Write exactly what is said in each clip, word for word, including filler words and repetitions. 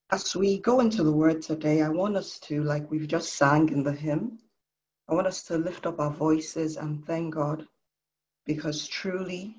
As we go into the word today, I want us to, like we've just sang in the hymn, I want us to lift up our voices and thank God, because truly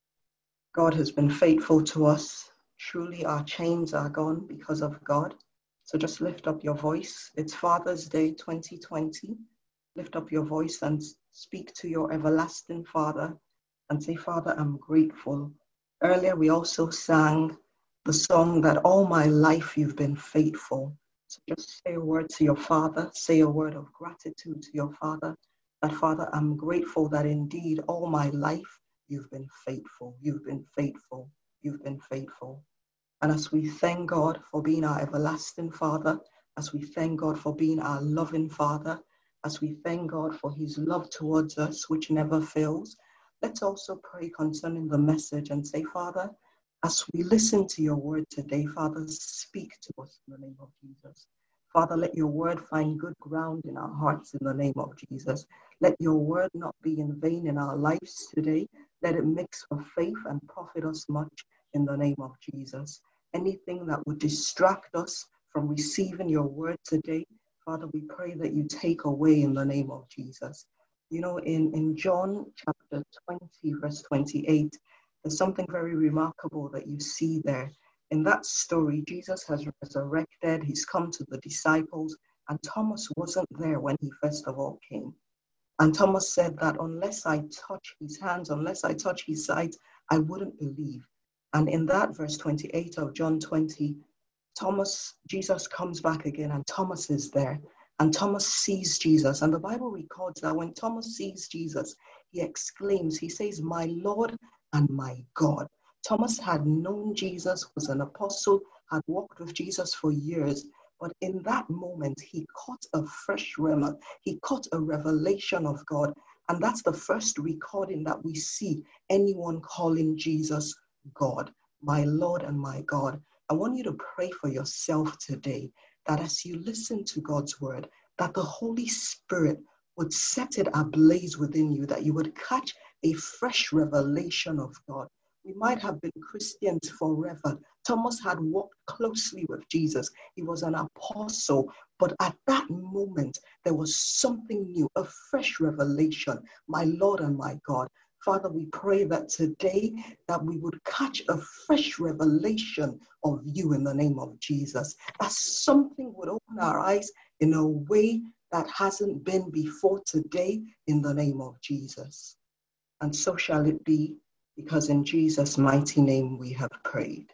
God has been faithful to us. Truly our chains are gone because of God. So just lift up your voice. It's Father's Day twenty twenty. Lift up your voice and speak to your everlasting Father and say, Father, I'm grateful. Earlier we also sang the song that all my life you've been faithful. So just say a word to your Father, say a word of gratitude to your Father, that Father, I'm grateful that indeed all my life you've been faithful, you've been faithful, you've been faithful. And as we thank God for being our everlasting Father, as we thank God for being our loving Father, as we thank God for his love towards us, which never fails, let's also pray concerning the message and say, Father, as we listen to your word today, Father, speak to us in the name of Jesus. Father, let your word find good ground in our hearts in the name of Jesus. Let your word not be in vain in our lives today. Let it mix for faith and profit us much in the name of Jesus. Anything that would distract us from receiving your word today, Father, we pray that you take away in the name of Jesus. You know, in, in John chapter twenty, verse twenty-eight, there's something very remarkable that you see there. In that story, Jesus has resurrected, he's come to the disciples, and Thomas wasn't there when he first of all came. And Thomas said that unless I touch his hands, unless I touch his sides, I wouldn't believe. And in that verse twenty-eight of John twenty, Thomas, Jesus comes back again and Thomas is there. And Thomas sees Jesus. And the Bible records that when Thomas sees Jesus, he exclaims, he says, my Lord and my God. Thomas had known Jesus, was an apostle, had walked with Jesus for years. But in that moment, he caught a fresh rhema. He caught a revelation of God. And that's the first recording that we see anyone calling Jesus God, my Lord and my God. I want you to pray for yourself today that as you listen to God's word, that the Holy Spirit would set it ablaze within you, that you would catch a fresh revelation of God. We might have been Christians forever. Thomas had walked closely with Jesus. He was an apostle. But at that moment, there was something new, a fresh revelation. My Lord and my God. Father, we pray that today that we would catch a fresh revelation of you in the name of Jesus. That something would open our eyes in a way that hasn't been before today in the name of Jesus. And so shall it be, because in Jesus' mighty name we have prayed.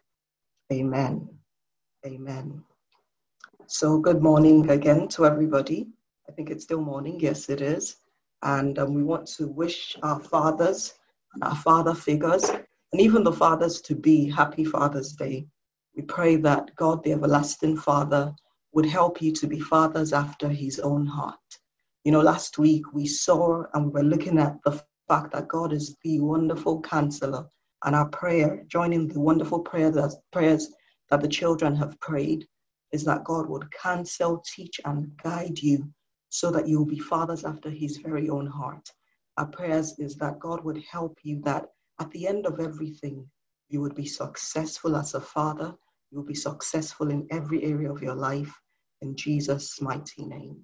Amen. Amen. So good morning again to everybody. I think it's still morning. Yes, it is. And um, we want to wish our fathers and our father figures, and even the fathers to be, happy Father's Day. We pray that God, the everlasting Father, would help you to be fathers after his own heart. You know, last week we saw and we were looking at the fact that God is the wonderful counselor, and our prayer, joining the wonderful prayer that, prayers that the children have prayed, is that God would counsel, teach, and guide you so that you will be fathers after his very own heart. Our prayers is that God would help you, that at the end of everything, you would be successful as a father. You will be successful in every area of your life. In Jesus' mighty name,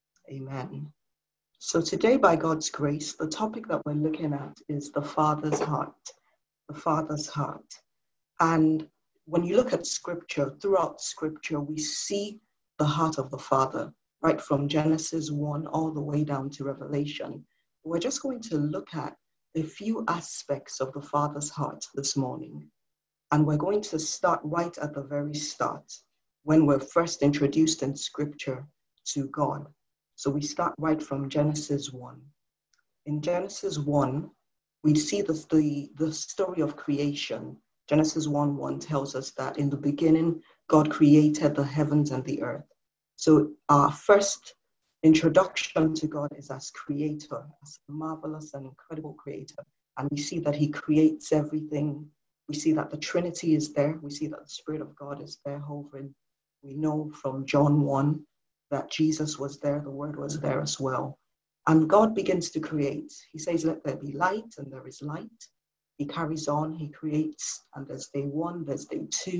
amen. So today, by God's grace, the topic that we're looking at is the Father's heart, the Father's heart. And when you look at scripture, throughout scripture, we see the heart of the Father, right from Genesis one all the way down to Revelation. We're just going to look at a few aspects of the Father's heart this morning. And we're going to start right at the very start, when we're first introduced in scripture to God. So we start right from Genesis one. In Genesis one, we see the, the, the story of creation. Genesis one one tells us that in the beginning, God created the heavens and the earth. So our first introduction to God is as creator, as a marvelous and incredible creator. And we see that he creates everything. We see that the Trinity is there. We see that the Spirit of God is there hovering. We know from John one that Jesus was there, the Word was there as well. And God begins to create. He says, let there be light, and there is light. He carries on, he creates, and there's day one, there's day two,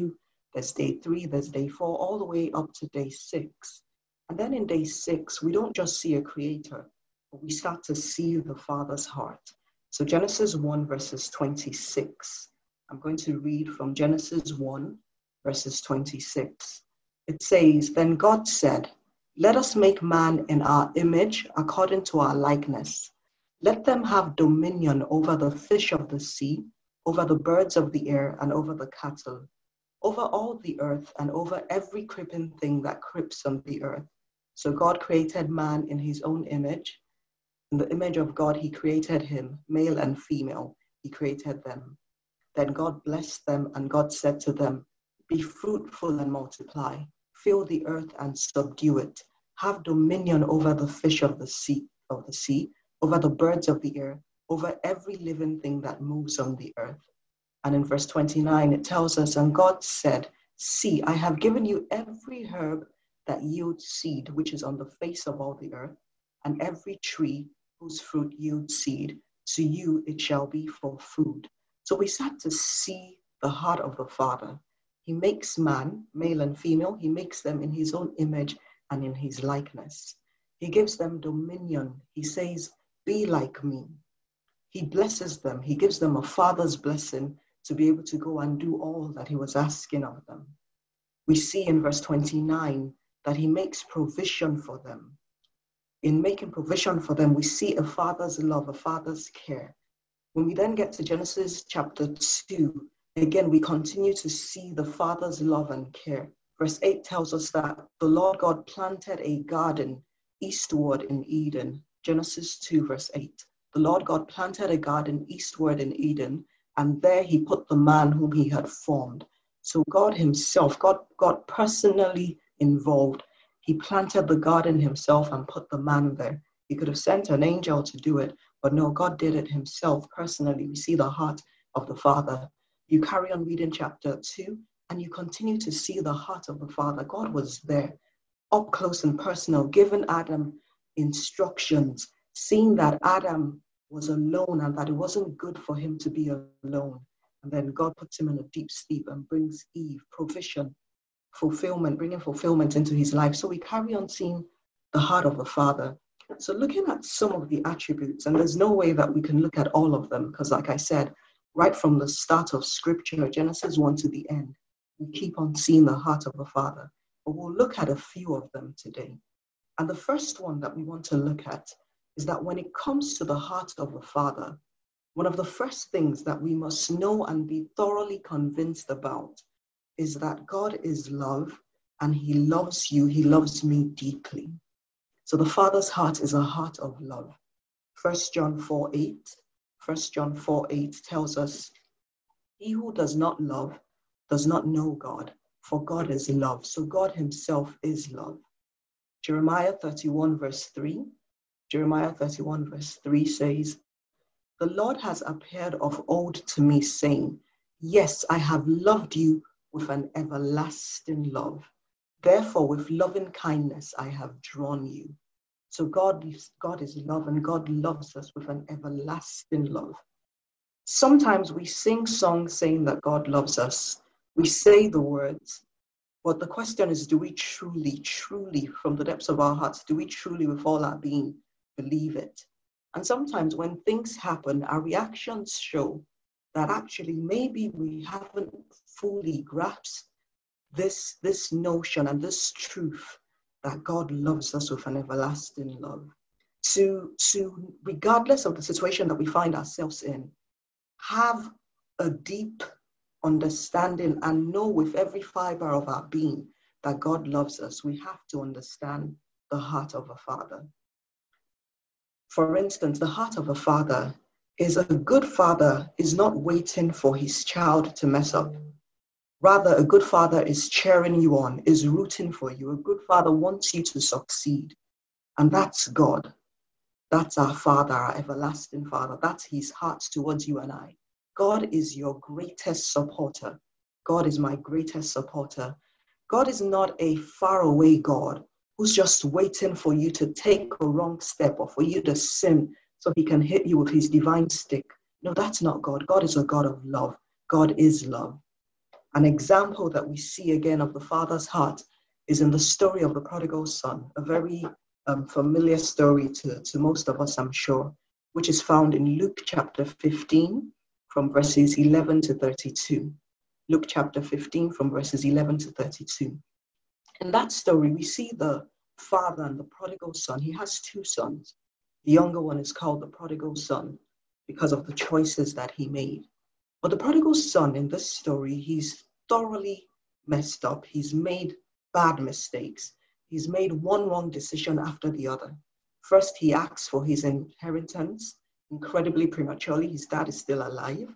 there's day three, there's day four, all the way up to day six. And then in day six, we don't just see a creator, but we start to see the Father's heart. So Genesis one, verses twenty-six. I'm going to read from Genesis one, verses twenty-six. It says, "Then God said, let us make man in our image, according to our likeness. Let them have dominion over the fish of the sea, over the birds of the air, and over the cattle, over all the earth, and over every creeping thing that creeps on the earth." So God created man in his own image. In the image of God, he created him, male and female. He created them. Then God blessed them, and God said to them, "Be fruitful and multiply, fill the earth and subdue it. Have dominion over the fish of the sea, of the sea, over the birds of the air, over every living thing that moves on the earth." And in verse twenty-nine, it tells us, "And God said, see, I have given you every herb that yields seed, which is on the face of all the earth, and every tree whose fruit yields seed. To you it shall be for food." So we start to see the heart of the Father. He makes man, male and female. He makes them in his own image and in his likeness. He gives them dominion. He says, "Be like me." He blesses them. He gives them a father's blessing to be able to go and do all that he was asking of them. We see in verse twenty-nine that he makes provision for them. In making provision for them, we see a father's love, a father's care. When we then get to Genesis chapter two, again, we continue to see the Father's love and care. Verse eight tells us that the Lord God planted a garden eastward in Eden. Genesis two, verse eight. The Lord God planted a garden eastward in Eden, and there he put the man whom he had formed. So God himself, God, God personally involved. He planted the garden himself and put the man there. He could have sent an angel to do it, but no, God did it himself personally. We see the heart of the Father. You carry on reading chapter two, and you continue to see the heart of the Father. God was there, up close and personal, giving Adam instructions, seeing that Adam was alone and that it wasn't good for him to be alone. And then God puts him in a deep sleep and brings Eve, provision, fulfillment, bringing fulfillment into his life. So we carry on seeing the heart of the Father. So looking at some of the attributes, and there's no way that we can look at all of them, because like I said, right from the start of Scripture, Genesis one to the end, we keep on seeing the heart of the Father. But we'll look at a few of them today. And the first one that we want to look at is that when it comes to the heart of the Father, one of the first things that we must know and be thoroughly convinced about is that God is love, and he loves you, he loves me deeply. So the Father's heart is a heart of love. First John four eight, First John four eight tells us, "He who does not love does not know God, for God is love." So God himself is love. Jeremiah thirty-one verse three, Jeremiah thirty-one verse three says, "The Lord has appeared of old to me, saying, yes, I have loved you with an everlasting love. Therefore, with loving kindness, I have drawn you." So God is, God is love, and God loves us with an everlasting love. Sometimes we sing songs saying that God loves us. We say the words, but the question is, do we truly, truly, from the depths of our hearts, do we truly, with all our being, believe it? And sometimes when things happen, our reactions show that actually maybe we haven't fully grasped this, this notion and this truth that God loves us with an everlasting love. To, to, regardless of the situation that we find ourselves in, have a deep understanding and know with every fiber of our being that God loves us. We have to understand the heart of a father. For instance, the heart of a father is a good father is not waiting for his child to mess up. Rather, a good father is cheering you on, is rooting for you. A good father wants you to succeed. And that's God. That's our Father, our everlasting Father. That's his heart towards you and I. God is your greatest supporter. God is my greatest supporter. God is not a faraway God who's just waiting for you to take a wrong step or for you to sin so he can hit you with his divine stick. No, that's not God. God is a God of love. God is love. An example that we see again of the Father's heart is in the story of the prodigal son, a very um, familiar story to, to most of us, I'm sure, which is found in Luke chapter fifteen from verses eleven to thirty-two. Luke chapter fifteen from verses eleven to thirty-two. In that story, we see the father and the prodigal son. He has two sons. The younger one is called the prodigal son because of the choices that he made. But the prodigal son in this story, he's thoroughly messed up. He's made bad mistakes. He's made one wrong decision after the other. First, he asks for his inheritance incredibly prematurely. His dad is still alive.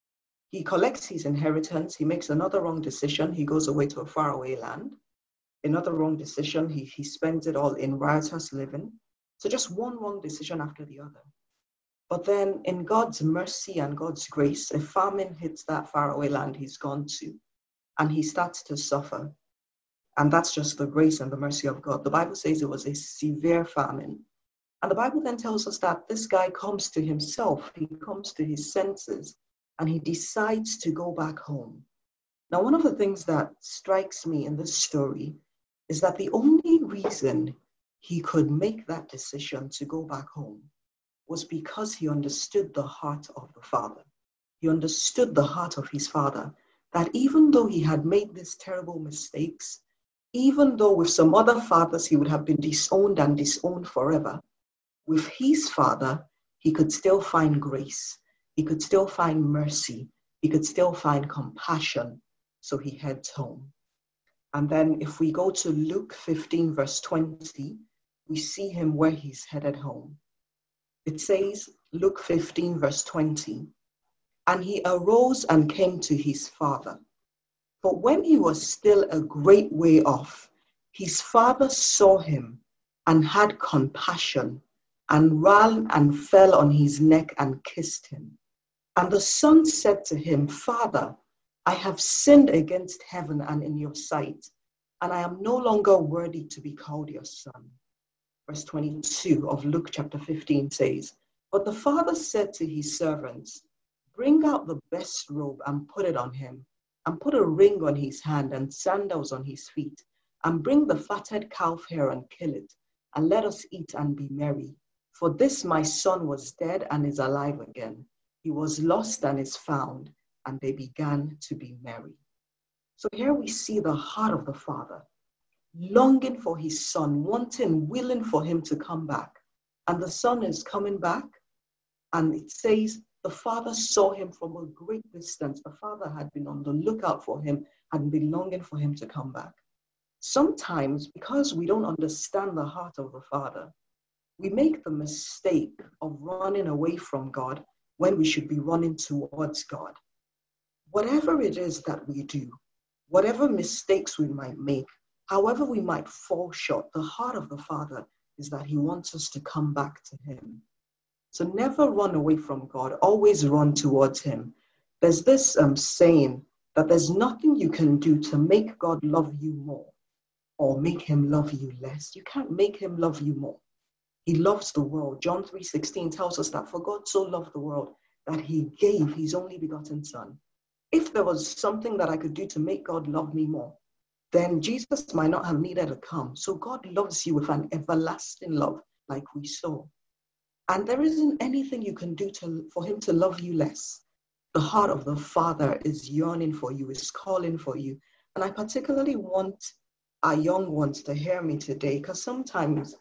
He collects his inheritance. He makes another wrong decision. He goes away to a faraway land. Another wrong decision. He, he spends it all in riotous living. So just one wrong decision after the other. But then in God's mercy and God's grace, a famine hits that faraway land he's gone to, and he starts to suffer. And that's just the grace and the mercy of God. The Bible says it was a severe famine. And the Bible then tells us that this guy comes to himself. He comes to his senses, and he decides to go back home. Now, one of the things that strikes me in this story is that the only reason he could make that decision to go back home was because he understood the heart of the Father. He understood the heart of his Father, that even though he had made these terrible mistakes, even though with some other fathers he would have been disowned and disowned forever, with his Father, he could still find grace. He could still find mercy. He could still find compassion. So he heads home. And then if we go to Luke fifteen, verse twenty, we see him where he's headed home. It says, Luke fifteen, verse twenty, and he arose and came to his father. But when he was still a great way off, his father saw him and had compassion and ran and fell on his neck and kissed him. And the son said to him, Father, I have sinned against heaven and in your sight, and I am no longer worthy to be called your son. Verse twenty-two of Luke chapter fifteen says, but the father said to his servants, bring out the best robe and put it on him, and put a ring on his hand and sandals on his feet, and bring the fatted calf here and kill it, and let us eat and be merry. For this my son was dead and is alive again. He was lost and is found, and they began to be merry. So here we see the heart of the Father, longing for his son, wanting, willing for him to come back. And the son is coming back, and it says the father saw him from a great distance. The father had been on the lookout for him, had been longing for him to come back. Sometimes, because we don't understand the heart of the Father, we make the mistake of running away from God when we should be running towards God. Whatever it is that we do, whatever mistakes we might make, however we might fall short, the heart of the Father is that he wants us to come back to him. So never run away from God, always run towards him. There's this um, saying that there's nothing you can do to make God love you more or make him love you less. You can't make him love you more. He loves the world. John three sixteen tells us that for God so loved the world that he gave his only begotten son. If there was something that I could do to make God love me more, then Jesus might not have needed to come. So God loves you with an everlasting love, like we saw. And there isn't anything you can do to, for him to love you less. The heart of the Father is yearning for you, is calling for you. And I particularly want our young ones to hear me today, because sometimes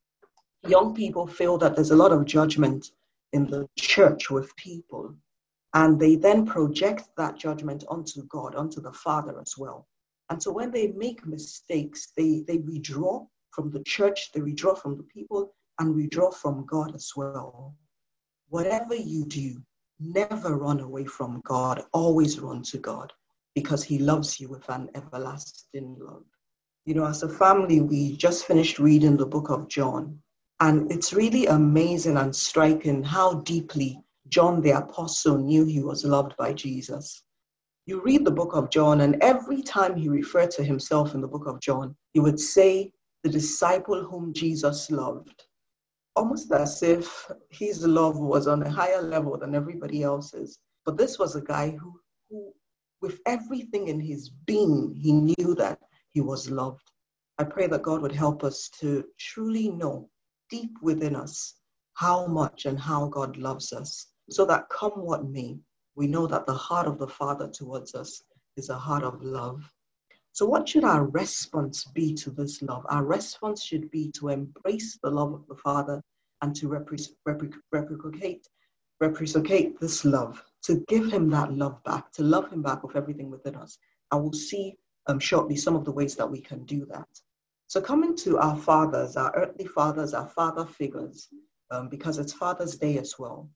young people feel that there's a lot of judgment in the church with people, and they then project that judgment onto God, onto the Father as well. And so when they make mistakes, they, they withdraw from the church, they withdraw from the people, and withdraw from God as well. Whatever you do, never run away from God, always run to God, because he loves you with an everlasting love. You know, as a family, we just finished reading the book of John, and it's really amazing and striking how deeply John the Apostle knew he was loved by Jesus. You read the book of John, and every time he referred to himself in the book of John, he would say, the disciple whom Jesus loved, almost as if his love was on a higher level than everybody else's. But this was a guy who, who with everything in his being, he knew that he was loved. I pray that God would help us to truly know deep within us how much and how God loves us, so that come what may, we know that the heart of the Father towards us is a heart of love. So what should our response be to this love? Our response should be to embrace the love of the Father and to repre- repre- reciprocate, reciprocate this love, to give him that love back, to love him back with everything within us. And we'll see um, shortly some of the ways that we can do that. So coming to our fathers, our earthly fathers, our father figures, um, because it's Father's Day as well.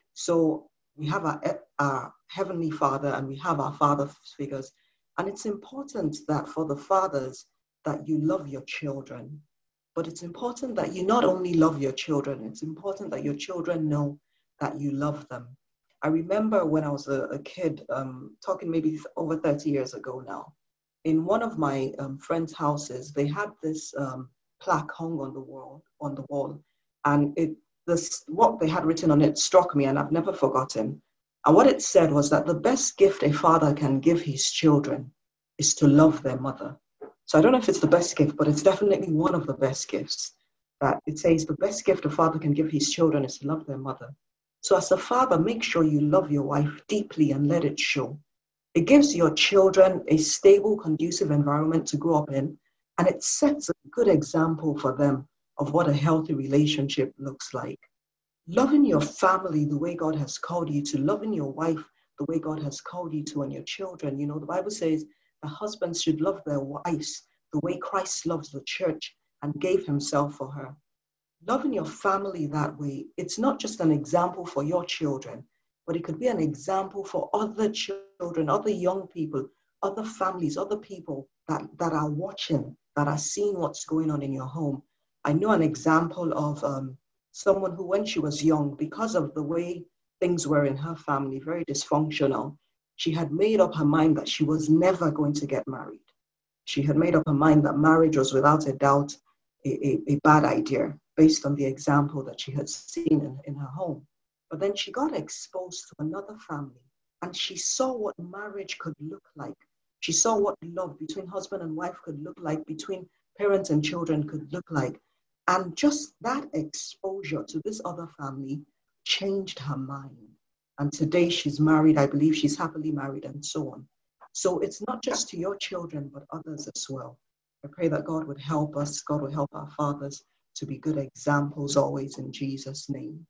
So we have our, our Heavenly Father and we have our father figures. And it's important that for the fathers that you love your children. But it's important that you not only love your children, it's important that your children know that you love them. I remember when I was a, a kid, um, talking maybe over thirty years ago now, in one of my um, friends' houses, they had this um, plaque hung on the wall, on the wall. And it, this, what they had written on it struck me, and I've never forgotten. And what it said was that the best gift a father can give his children is to love their mother. So I don't know if it's the best gift, but it's definitely one of the best gifts. That it says the best gift a father can give his children is to love their mother. So as a father, make sure you love your wife deeply and let it show. It gives your children a stable, conducive environment to grow up in, and it sets a good example for them of what a healthy relationship looks like. Loving your family the way God has called you to, loving your wife the way God has called you to, and your children. You know, the Bible says the husbands should love their wives the way Christ loves the church and gave himself for her. Loving your family that way, it's not just an example for your children, but it could be an example for other children, other young people, other families, other people that, that are watching, that are seeing what's going on in your home. I know an example of um, someone who, when she was young, because of the way things were in her family, very dysfunctional, she had made up her mind that she was never going to get married. She had made up her mind that marriage was without a doubt a, a, a bad idea based on the example that she had seen in, in her home. But then she got exposed to another family and she saw what marriage could look like. She saw what love between husband and wife could look like, between parents and children could look like. And just that exposure to this other family changed her mind. And today she's married. I believe she's happily married and so on. So it's not just to your children, but others as well. I pray that God would help us, God would help our fathers to be good examples always in Jesus' name.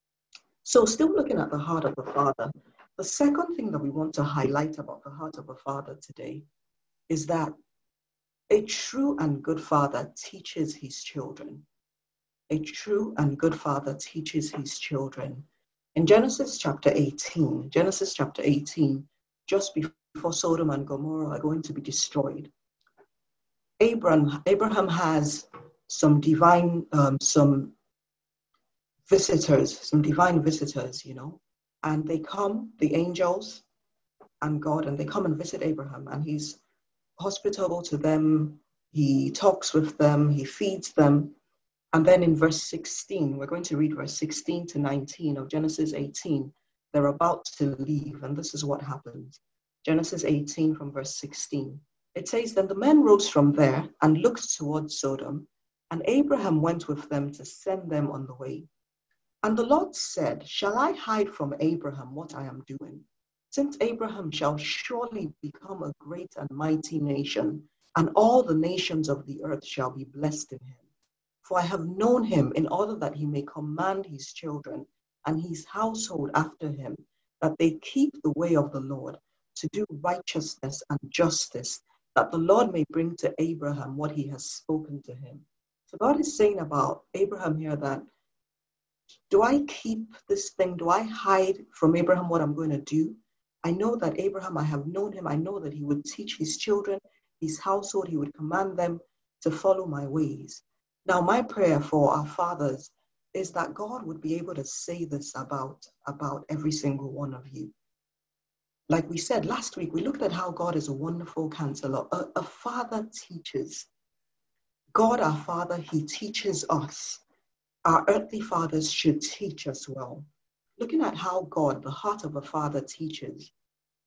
So still looking at the heart of the Father, the second thing that we want to highlight about the heart of a father today is that a true and good father teaches his children. A true and good father teaches his children. In Genesis chapter eighteen, Genesis chapter eighteen, just before Sodom and Gomorrah are going to be destroyed, Abraham, Abraham has some divine, um, some visitors, some divine visitors, you know, and they come, the angels and God, and they come and visit Abraham, and he's hospitable to them. He talks with them, he feeds them. And then in verse sixteen, we're going to read verse sixteen to nineteen of Genesis eighteen. They're about to leave, and this is what happens. Genesis eighteen from verse sixteen. It says, then the men rose from there and looked towards Sodom, and Abraham went with them to send them on the way. And the Lord said, shall I hide from Abraham what I am doing? Since Abraham shall surely become a great and mighty nation, and all the nations of the earth shall be blessed in him. For I have known him in order that he may command his children and his household after him, that they keep the way of the Lord, to do righteousness and justice, that the Lord may bring to Abraham what he has spoken to him. So God is saying about Abraham here that, do I keep this thing? Do I hide from Abraham what I'm going to do? I know that Abraham, I have known him. I know that he would teach his children, his household, he would command them to follow my ways. Now, my prayer for our fathers is that God would be able to say this about, about every single one of you. Like we said last week, we looked at how God is a wonderful counselor. A, a father teaches. God, our Father, he teaches us. Our earthly fathers should teach us well. Looking at how God, the heart of a father, teaches.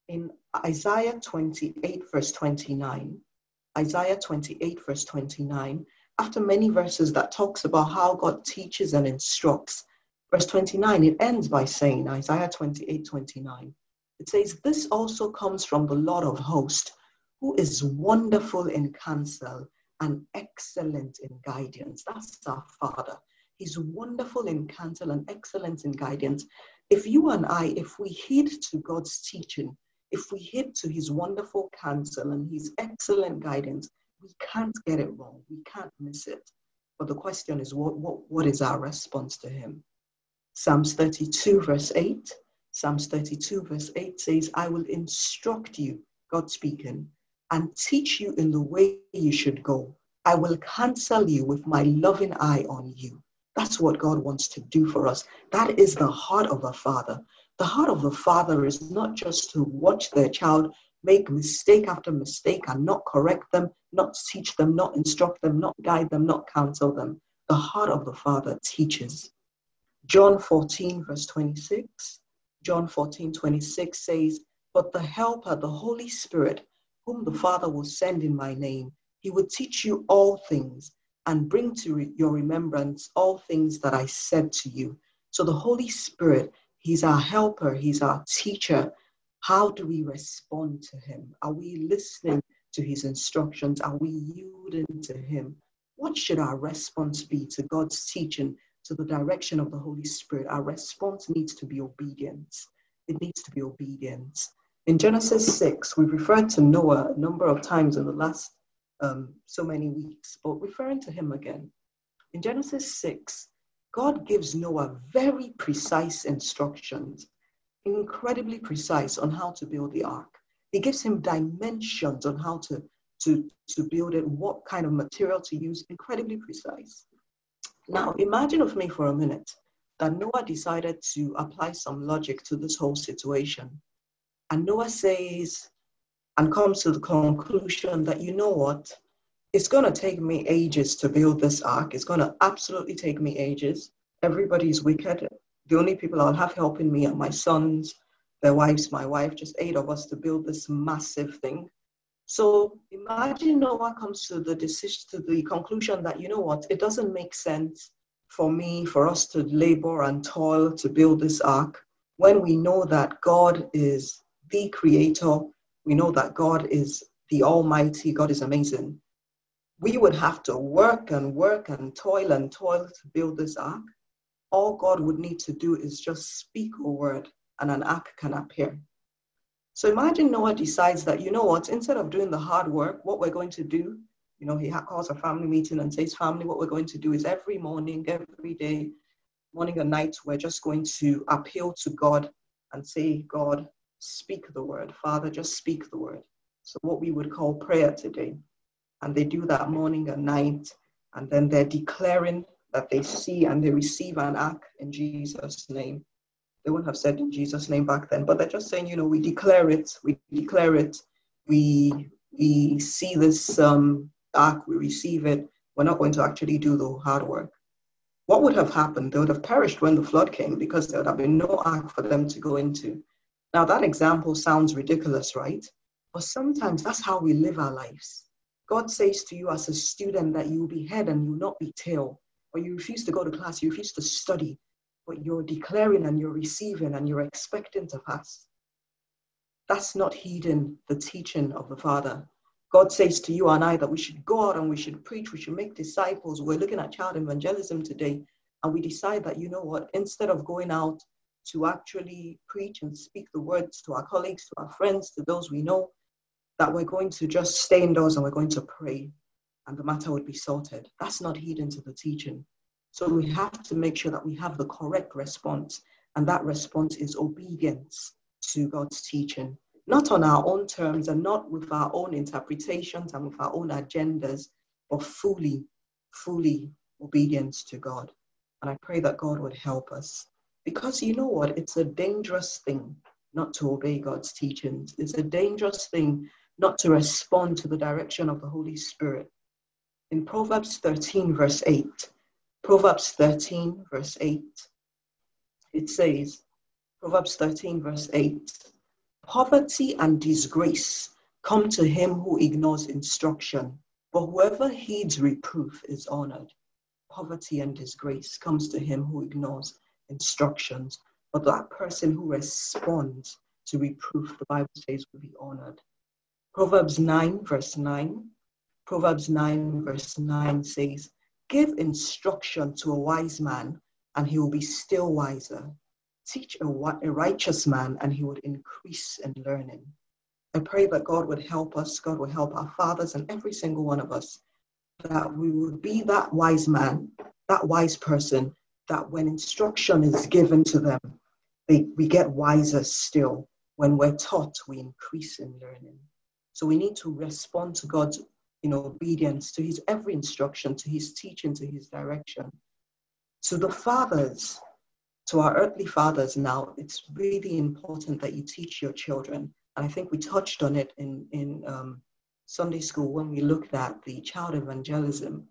In Isaiah twenty-eight, verse twenty-nine, Isaiah twenty-eight, verse twenty-nine, after many verses that talks about how God teaches and instructs, verse twenty-nine, it ends by saying, Isaiah twenty-eight, twenty-nine, it says, this also comes from the Lord of hosts, who is wonderful in counsel and excellent in guidance. That's our Father. He's wonderful in counsel and excellent in guidance. If you and I, if we heed to God's teaching, if we heed to his wonderful counsel and his excellent guidance, we can't get it wrong. We can't miss it. But the question is, what, what, what is our response to him? Psalms thirty-two, verse eight. Psalms thirty-two, verse eight says, I will instruct you, God speaking, and teach you in the way you should go. I will counsel you with my loving eye on you. That's what God wants to do for us. That is the heart of a father. The heart of the father is not just to watch their child make mistake after mistake and not correct them, not teach them, not instruct them, not guide them, not counsel them. The heart of the father teaches. John fourteen, verse twenty-six. John fourteen, twenty-six says, but the helper, the Holy Spirit, whom the Father will send in my name, he will teach you all things and bring to re- your remembrance all things that I said to you. So the Holy Spirit, he's our helper, he's our teacher. How do we respond to him? Are we listening to his instructions? Are we yielding to him? What should our response be to God's teaching, to the direction of the Holy Spirit? Our response needs to be obedience. It needs to be obedience. In Genesis six, we've referred to Noah a number of times in the last um, so many weeks, but referring to him again. In Genesis six, God gives Noah very precise instructions, incredibly precise on how to build the ark. He gives him dimensions on how to, to, to build it, what kind of material to use, incredibly precise. Now, imagine with me for a minute that Noah decided to apply some logic to this whole situation. And Noah says, and comes to the conclusion that, you know what, it's going to take me ages to build this ark. It's going to absolutely take me ages. Everybody's wicked. The only people I'll have helping me are my sons, their wives, my wife, just eight of us to build this massive thing. So imagine Noah comes to the decision, to the conclusion that, you know what, it doesn't make sense for me, for us to labor and toil to build this ark when we know that God is the creator. We know that God is the Almighty. God is amazing. We would have to work and work and toil and toil to build this ark. All God would need to do is just speak a word and an ark can appear. So imagine Noah decides that, you know what, instead of doing the hard work, what we're going to do, you know, he calls a family meeting and says, family, what we're going to do is every morning, every day, morning and night, we're just going to appeal to God and say, God, speak the word. Father, just speak the word. So what we would call prayer today. And they do that morning and night. And then they're declaring that they see and they receive an ark in Jesus' name. They wouldn't have said in Jesus' name back then, but they're just saying, you know, we declare it, we declare it, we we see this um, ark, we receive it. We're not going to actually do the hard work. What would have happened? They would have perished when the flood came because there would have been no ark for them to go into. Now that example sounds ridiculous, right? But sometimes that's how we live our lives. God says to you as a student that you will be head and you will not be tail. Or you refuse to go to class, you refuse to study, but you're declaring and you're receiving and you're expecting to pass. That's not heeding the teaching of the Father. God says to you and I that we should go out and we should preach, we should make disciples. We're looking at child evangelism today, and we decide that, you know what, instead of going out to actually preach and speak the words to our colleagues, to our friends, to those we know, that we're going to just stay indoors and we're going to pray and the matter would be sorted. That's not heeding to the teaching. So we have to make sure that we have the correct response, and that response is obedience to God's teaching, not on our own terms and not with our own interpretations and with our own agendas, but fully, fully obedience to God. And I pray that God would help us, because you know what? It's a dangerous thing not to obey God's teachings. It's a dangerous thing not to respond to the direction of the Holy Spirit. In Proverbs thirteen, verse eight, Proverbs thirteen, verse eight, it says, Proverbs thirteen, verse eight, Poverty and disgrace come to him who ignores instruction, but whoever heeds reproof is honored. Poverty and disgrace comes to him who ignores instructions, but that person who responds to reproof, the Bible says, will be honored. Proverbs nine, verse nine. Proverbs nine, verse nine says, give instruction to a wise man, and he will be still wiser. Teach a, a righteous man, and he would increase in learning. I pray that God would help us, God will help our fathers and every single one of us, that we would be that wise man, that wise person, that when instruction is given to them, they, we get wiser still. When we're taught, we increase in learning. So we need to respond to God's you know, obedience, to his every instruction, to his teaching, to his direction. To the fathers, to our earthly fathers now, it's really important that you teach your children. And I think we touched on it in, in um, Sunday school when we looked at the child evangelism,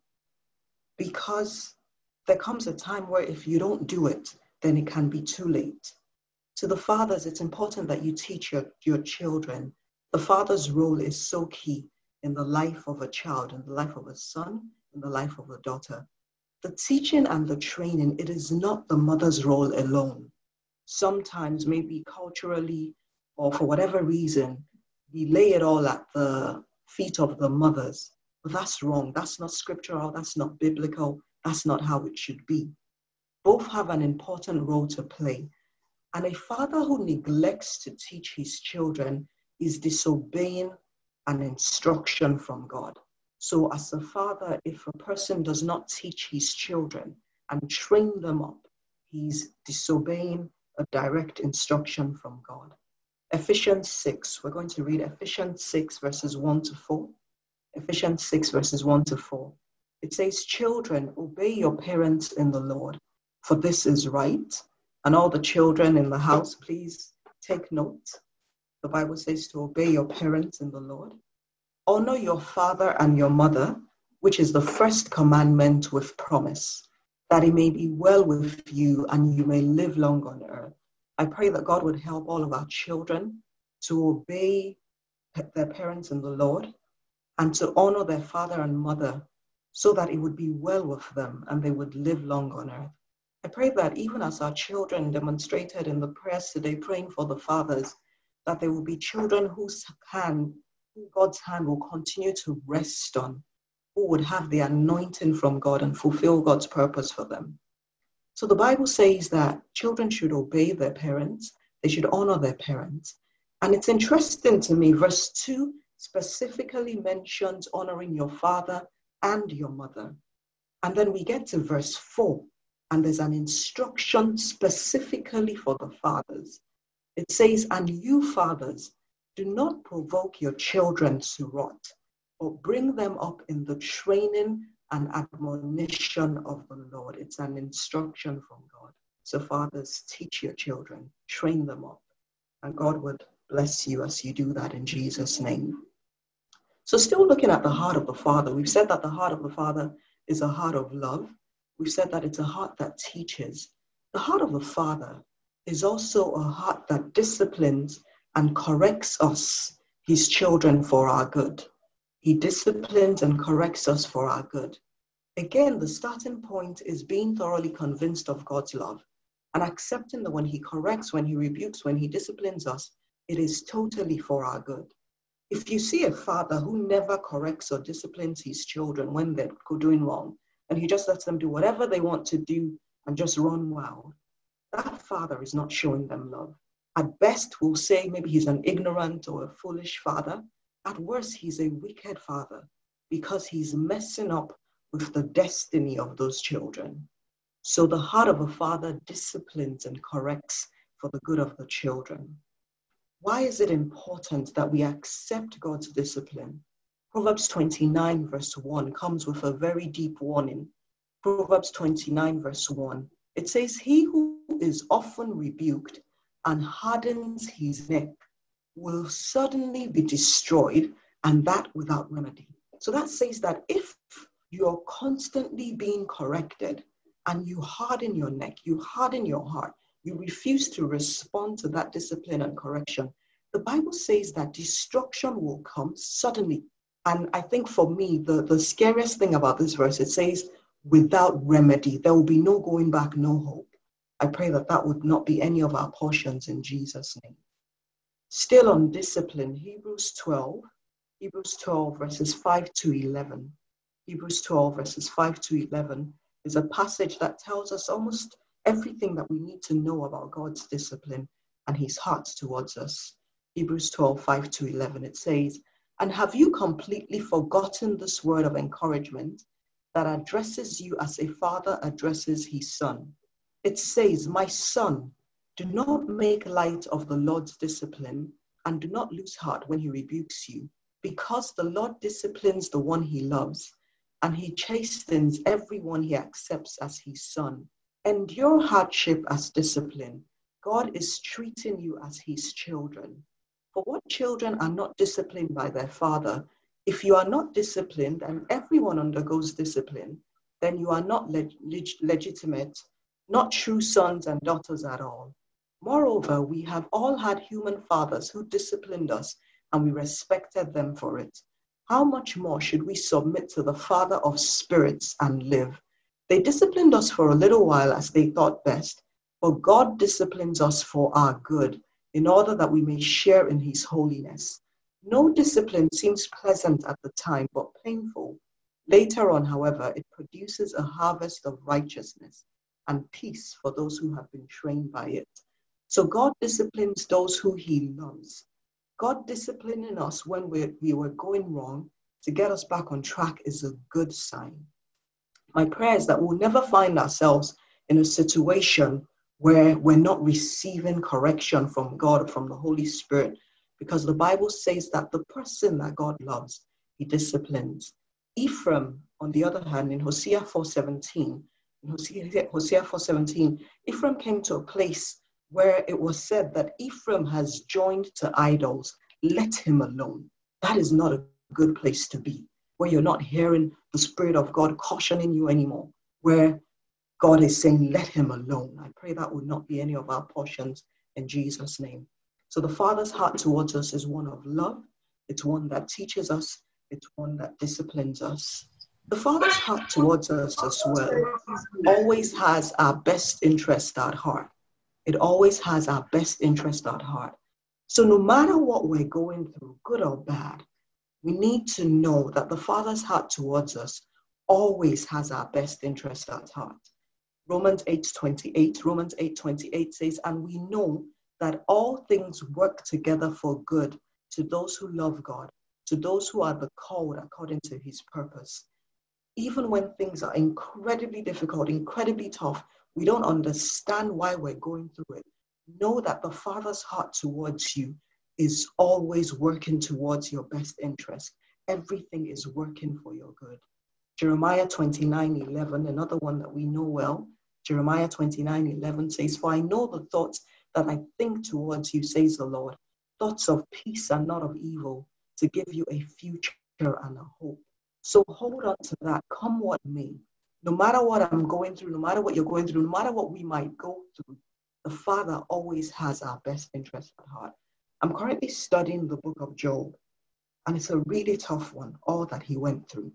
because there comes a time where if you don't do it, then it can be too late. To the fathers, it's important that you teach your, your children. The father's role is so key in the life of a child, in the life of a son, in the life of a daughter. The teaching and the training, it is not the mother's role alone. Sometimes, maybe culturally or for whatever reason, we lay it all at the feet of the mothers. But that's wrong. That's not scriptural. That's not biblical. That's not how it should be. Both have an important role to play. And a father who neglects to teach his children is disobeying an instruction from God. So as a father, if a person does not teach his children and train them up, he's disobeying a direct instruction from God. Ephesians six, we're going to read Ephesians six verses one to four. Ephesians six verses one to four. It says, children, obey your parents in the Lord, for this is right. And all the children in the house, please take note. The Bible says to obey your parents in the Lord. Honor your father and your mother, which is the first commandment with promise, that it may be well with you and you may live long on earth. I pray that God would help all of our children to obey their parents in the Lord and to honor their father and mother so that it would be well with them and they would live long on earth. I pray that even as our children demonstrated in the prayers today, praying for the fathers, that there will be children whose hand, who God's hand will continue to rest on, who would have the anointing from God and fulfill God's purpose for them. So the Bible says that children should obey their parents, they should honor their parents. And it's interesting to me, verse two specifically mentions honoring your father and your mother. And then we get to verse four, and there's an instruction specifically for the fathers. It says, and you fathers, do not provoke your children to wrath, but bring them up in the training and admonition of the Lord. It's an instruction from God. So fathers, teach your children, train them up, and God would bless you as you do that in Jesus' name. So still looking at the heart of the Father, we've said that the heart of the Father is a heart of love. We've said that it's a heart that teaches. The heart of the Father is also a heart that disciplines and corrects us, his children, for our good. He disciplines and corrects us for our good. Again, the starting point is being thoroughly convinced of God's love and accepting that when he corrects, when he rebukes, when he disciplines us, it is totally for our good. If you see a father who never corrects or disciplines his children when they're doing wrong, and he just lets them do whatever they want to do and just run wild, that father is not showing them love. At best, we'll say maybe he's an ignorant or a foolish father. At worst, he's a wicked father because he's messing up with the destiny of those children. So the heart of a father disciplines and corrects for the good of the children. Why is it important that we accept God's discipline? Proverbs twenty-nine verse one comes with a very deep warning. Proverbs twenty-nine verse one, it says, he who is often rebuked and hardens his neck will suddenly be destroyed, and that without remedy. So that says that if you're constantly being corrected and you harden your neck, you harden your heart, you refuse to respond to that discipline and correction, the Bible says that destruction will come suddenly. And I think for me, the, the scariest thing about this verse, it says, without remedy, there will be no going back, no hope. I pray that that would not be any of our portions in Jesus' name. Still on discipline, Hebrews twelve, Hebrews twelve verses five to eleven. Hebrews twelve verses five to eleven is a passage that tells us almost everything that we need to know about God's discipline and his heart towards us. Hebrews twelve, five to eleven, it says, and have you completely forgotten this word of encouragement that addresses you as a father addresses his son? It says, my son, do not make light of the Lord's discipline and do not lose heart when he rebukes you, because the Lord disciplines the one he loves and he chastens everyone he accepts as his son. Endure hardship as discipline. God is treating you as his children. For what children are not disciplined by their father? If you are not disciplined, and everyone undergoes discipline, then you are not leg- leg- legitimate, not true sons and daughters at all. Moreover, we have all had human fathers who disciplined us, and we respected them for it. How much more should we submit to the Father of spirits and live? They disciplined us for a little while as they thought best, but God disciplines us for our good, in order that we may share in his holiness. No discipline seems pleasant at the time, but painful. Later on, however, it produces a harvest of righteousness and peace for those who have been trained by it. So God disciplines those who he loves. God disciplining us when we, we were going wrong to get us back on track is a good sign. My prayer is that we'll never find ourselves in a situation where we're not receiving correction from God, from the Holy Spirit, because the Bible says that the person that God loves, he disciplines. Ephraim, on the other hand, in Hosea four seventeen, in Hosea, Hosea four seventeen, Ephraim came to a place where it was said that Ephraim has joined to idols. Let him alone. That is not a good place to be, where you're not hearing the Spirit of God cautioning you anymore, where God is saying, let him alone. I pray that would not be any of our portions in Jesus' name. So the Father's heart towards us is one of love. It's one that teaches us. It's one that disciplines us. The Father's heart towards us as well always has our best interest at heart. It always has our best interest at heart. So no matter what we're going through, good or bad, we need to know that the Father's heart towards us always has our best interest at heart. Romans eight twenty-eight, Romans eight twenty-eight says, and we know that all things work together for good to those who love God, to those who are the called according to his purpose. Even when things are incredibly difficult, incredibly tough, we don't understand why we're going through it. Know that the Father's heart towards you is always working towards your best interest. Everything is working for your good. Jeremiah twenty-nine eleven, another one that we know well, Jeremiah twenty-nine eleven says, for I know the thoughts that I think towards you, says the Lord, thoughts of peace and not of evil, to give you a future and a hope. So hold on to that, come what may. No matter what I'm going through, no matter what you're going through, no matter what we might go through, the Father always has our best interest at heart. I'm currently studying the book of Job, and it's a really tough one, all that he went through.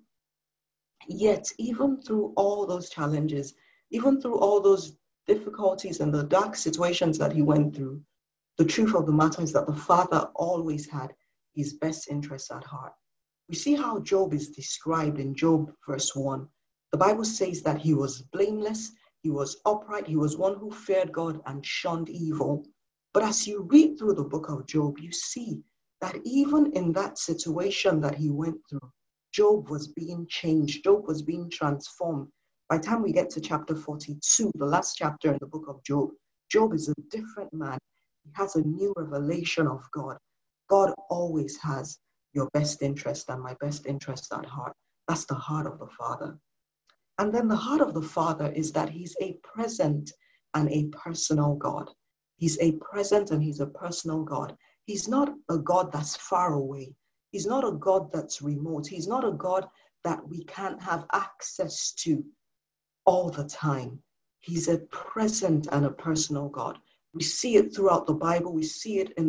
Yet, even through all those challenges, even through all those difficulties and the dark situations that he went through, the truth of the matter is that the Father always had his best interests at heart. We see how Job is described in Job verse one. The Bible says that he was blameless, he was upright, he was one who feared God and shunned evil. But as you read through the book of Job, you see that even in that situation that he went through, Job was being changed. Job was being transformed. By the time we get to chapter forty-two, the last chapter in the book of Job, Job is a different man. He has a new revelation of God. God always has your best interest and my best interest at heart. That's the heart of the Father. And then the heart of the Father is that he's a present and a personal God. He's a present and he's a personal God. He's not a God that's far away. He's not a God that's remote. He's not a God that we can't have access to all the time. He's a present and a personal God. We see it throughout the Bible. We see it in the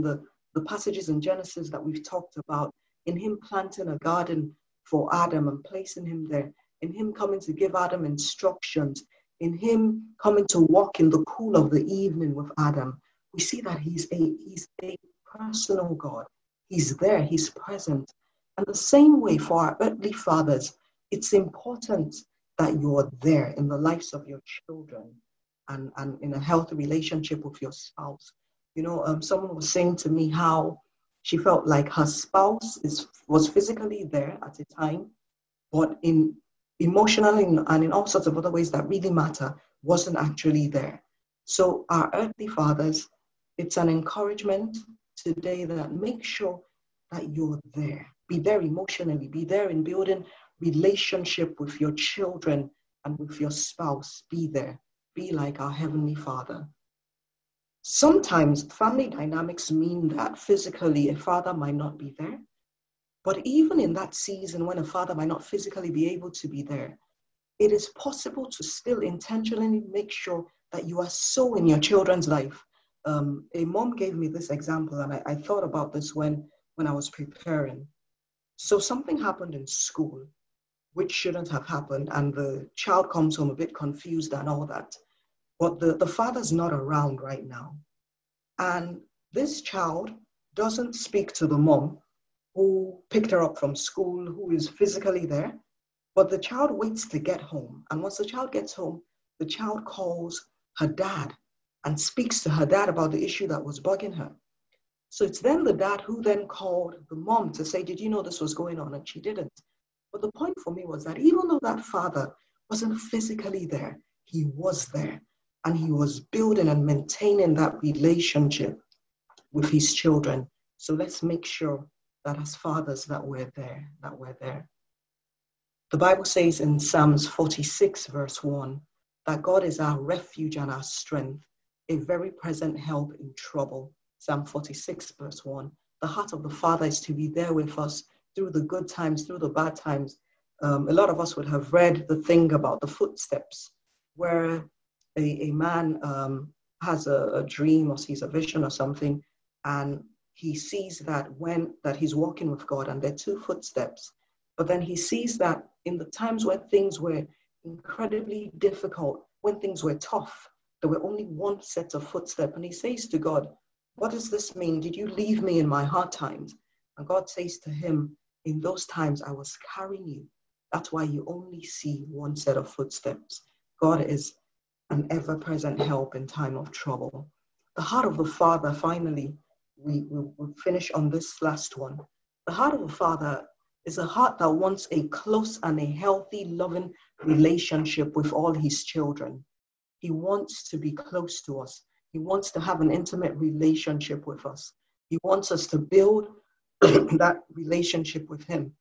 the passages in Genesis that we've talked about, in him planting a garden for Adam and placing him there, in him coming to give Adam instructions, in him coming to walk in the cool of the evening with Adam, we see that he's a, he's a personal God. He's there, he's present. And the same way for our earthly fathers, it's important that you're there in the lives of your children and, and in a healthy relationship with your spouse. You know, um, someone was saying to me how she felt like her spouse is was physically there at a time, but in emotionally and in all sorts of other ways that really matter, wasn't actually there. So our earthly fathers, it's an encouragement today that make sure that you're there. Be there emotionally, be there in building relationship with your children and with your spouse. Be there. Be like our Heavenly Father. Sometimes family dynamics mean that physically a father might not be there. But even in that season when a father might not physically be able to be there, it is possible to still intentionally make sure that you are so in your children's life. Um, a mom gave me this example, and I, I thought about this when, when I was preparing. So something happened in school, which shouldn't have happened, and the child comes home a bit confused and all that. But the, the father's not around right now. And this child doesn't speak to the mom who picked her up from school, who is physically there, but the child waits to get home. And once the child gets home, the child calls her dad and speaks to her dad about the issue that was bugging her. So it's then the dad who then called the mom to say, did you know this was going on? And she didn't. But the point for me was that even though that father wasn't physically there, he was there. And he was building and maintaining that relationship with his children. So let's make sure that as fathers that we're there, that we're there. The Bible says in Psalms forty-six verse one, that God is our refuge and our strength, a very present help in trouble. Psalm forty-six verse one. The heart of the Father is to be there with us through the good times, through the bad times. Um, a lot of us would have read the thing about the footsteps, where a, a man um, has a, a dream or sees a vision or something, and he sees that when that he's walking with God and there are two footsteps, but then he sees that in the times when things were incredibly difficult, when things were tough, there were only one set of footsteps. And he says to God, what does this mean? Did you leave me in my hard times? And God says to him, in those times I was carrying you. That's why you only see one set of footsteps. God is an ever-present help in time of trouble. The heart of the Father, finally, we will we'll finish on this last one. The heart of the Father is a heart that wants a close and a healthy, loving relationship with all his children. He wants to be close to us. He wants to have an intimate relationship with us. He wants us to build that relationship with him.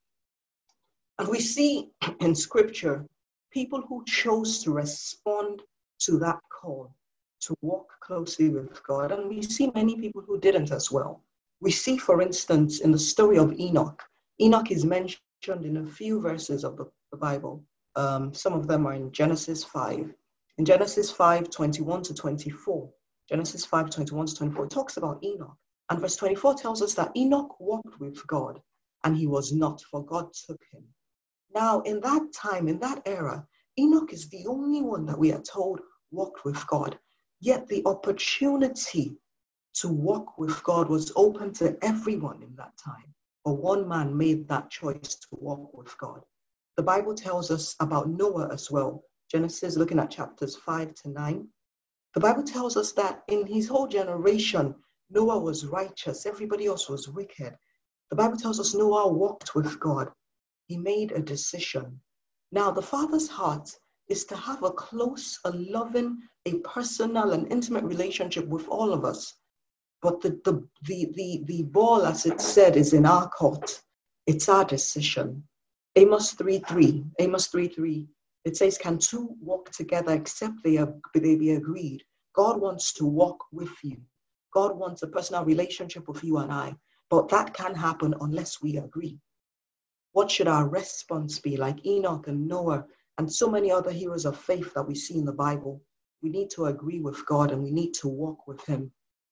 And we see in scripture people who chose to respond to that call, to walk closely with God. And we see many people who didn't as well. We see, for instance, in the story of Enoch, Enoch is mentioned in a few verses of the, the Bible. Um, some of them are in Genesis five. In Genesis five, twenty-one to twenty-four, Genesis five, twenty-one to twenty-four, it talks about Enoch. And verse twenty-four tells us that Enoch walked with God, and he was not, for God took him. Now, in that time, in that era, Enoch is the only one that we are told walked with God. Yet the opportunity to walk with God was open to everyone in that time. But one man made that choice to walk with God. The Bible tells us about Noah as well. Genesis, looking at chapters five to nine. The Bible tells us that in his whole generation, Noah was righteous. Everybody else was wicked. The Bible tells us Noah walked with God. He made a decision. Now, the Father's heart is to have a close, a loving, a personal and intimate relationship with all of us. But the, the, the, the, the ball, as it said, is in our court. It's our decision. Amos three three, Amos three three, it says, can two walk together except they, are, they be agreed? God wants to walk with you. God wants a personal relationship with you and I. But that can't happen unless we agree. What should our response be? Like Enoch and Noah and so many other heroes of faith that we see in the Bible, we need to agree with God and we need to walk with him.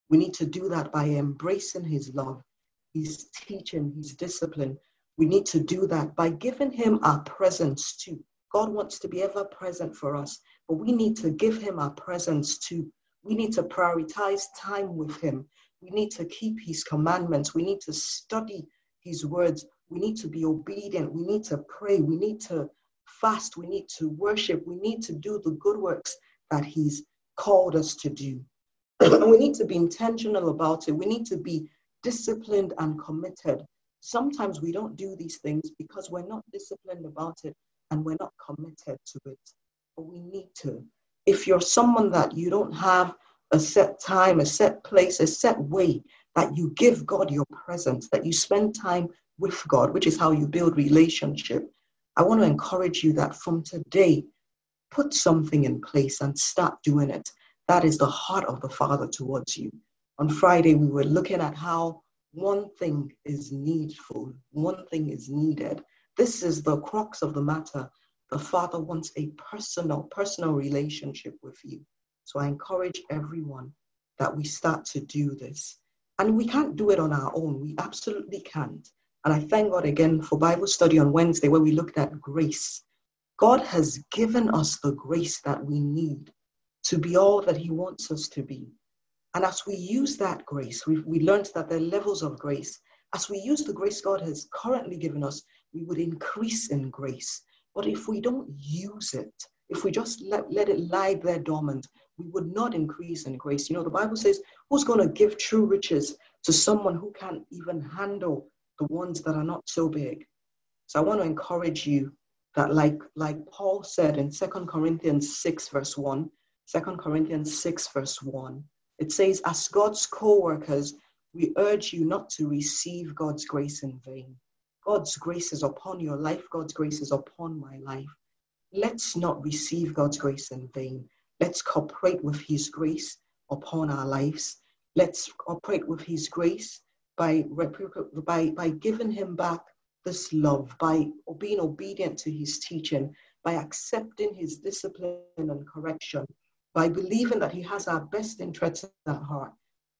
We need to do that by embracing his love, his teaching, his discipline. We need to do that by giving him our presence too. God wants to be ever present for us, but we need to give him our presence too. We need to prioritize time with him. We need to keep his commandments. We need to study his words. We need to be obedient. We need to pray. We need to fast. We need to worship. We need to do the good works that he's called us to do. And we need to be intentional about it. We need to be disciplined and committed. Sometimes we don't do these things because we're not disciplined about it and we're not committed to it. But we need to. If you're someone that you don't have a set time, a set place, a set way that you give God your presence, that you spend time with God, which is how you build relationship, I want to encourage you that from today, put something in place and start doing it. That is the heart of the Father towards you. On Friday, we were looking at how one thing is needful, one thing is needed. This is the crux of the matter. The Father wants a personal, personal relationship with you. So I encourage everyone that we start to do this. And we can't do it on our own. We absolutely can't. And I thank God again for Bible study on Wednesday where we looked at grace. God has given us the grace that we need to be all that he wants us to be. And as we use that grace, we we learned that there are levels of grace. As we use the grace God has currently given us, we would increase in grace. But if we don't use it, if we just let, let it lie there dormant, we would not increase in grace. You know, the Bible says, who's going to give true riches to someone who can't even handle the ones that are not so big? So I want to encourage you that like, like Paul said in Second Corinthians six, verse one, Second Corinthians six, verse one, it says, as God's co-workers, we urge you not to receive God's grace in vain. God's grace is upon your life. God's grace is upon my life. Let's not receive God's grace in vain. Let's cooperate with his grace upon our lives. Let's cooperate with his grace by, by, by giving him back this love, by being obedient to his teaching, by accepting his discipline and correction, by believing that he has our best interests at heart,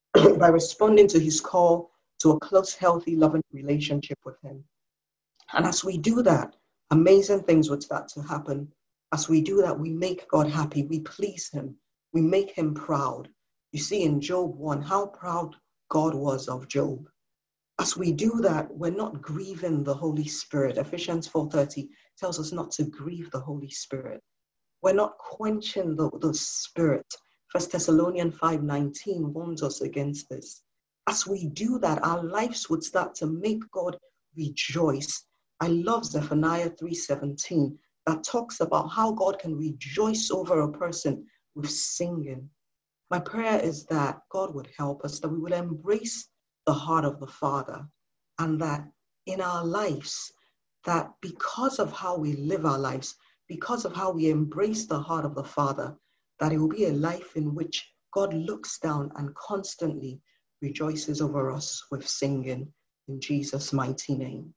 by responding to his call to a close, healthy, loving relationship with him. And as we do that, amazing things would start to happen. As we do that, we make God happy. We please him. We make him proud. You see in Job one, how proud God was of Job. As we do that, we're not grieving the Holy Spirit. Ephesians four thirty tells us not to grieve the Holy Spirit. We're not quenching the, the Spirit. First Thessalonians five nineteen warns us against this. As we do that, our lives would start to make God rejoice. I love Zephaniah three seventeen that talks about how God can rejoice over a person with singing. My prayer is that God would help us, that we would embrace the heart of the Father, and that in our lives, that because of how we live our lives, because of how we embrace the heart of the Father, that it will be a life in which God looks down and constantly rejoices over us with singing in Jesus' mighty name.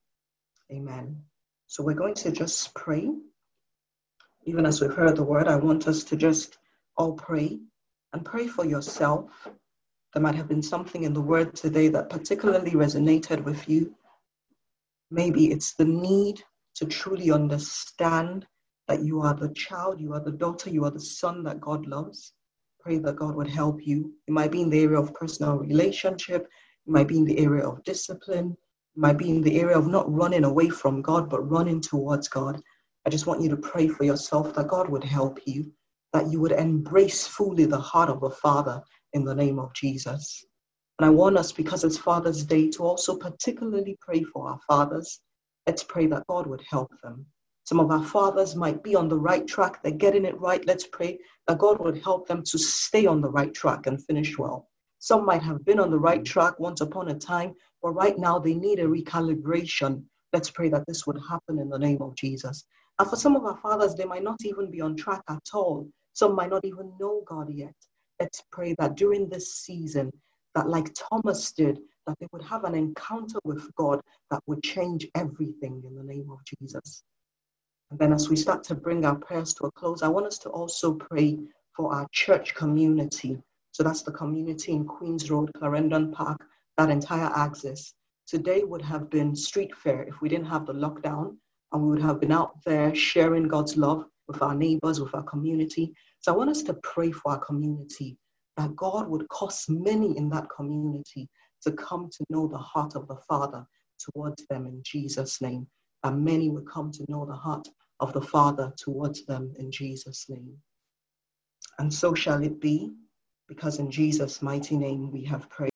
Amen. So we're going to just pray. Even as we've heard the word, I want us to just all pray and pray for yourself. There might have been something in the word today that particularly resonated with you. Maybe it's the need to truly understand that you are the child, you are the daughter, you are the son that God loves. Pray that God would help you. It might be in the area of personal relationship. It might be in the area of discipline. It might be in the area of not running away from God, but running towards God. I just want you to pray for yourself that God would help you, that you would embrace fully the heart of the Father in the name of Jesus. And I want us, because it's Father's Day, to also particularly pray for our fathers. Let's pray that God would help them. Some of our fathers might be on the right track. They're getting it right. Let's pray that God would help them to stay on the right track and finish well. Some might have been on the right track once upon a time, but right now they need a recalibration. Let's pray that this would happen in the name of Jesus. And for some of our fathers, they might not even be on track at all. Some might not even know God yet. Let's pray that during this season, that like Thomas did, that they would have an encounter with God that would change everything in the name of Jesus. And then as we start to bring our prayers to a close, I want us to also pray for our church community. So that's the community in Queens Road, Clarendon Park, that entire axis. Today would have been street fair if we didn't have the lockdown, and we would have been out there sharing God's love with our neighbors, with our community. So I want us to pray for our community, that God would cause many in that community to come to know the heart of the Father towards them in Jesus' name. And many would come to know the heart of the Father towards them in Jesus' name. And so shall it be, because in Jesus' mighty name we have prayed.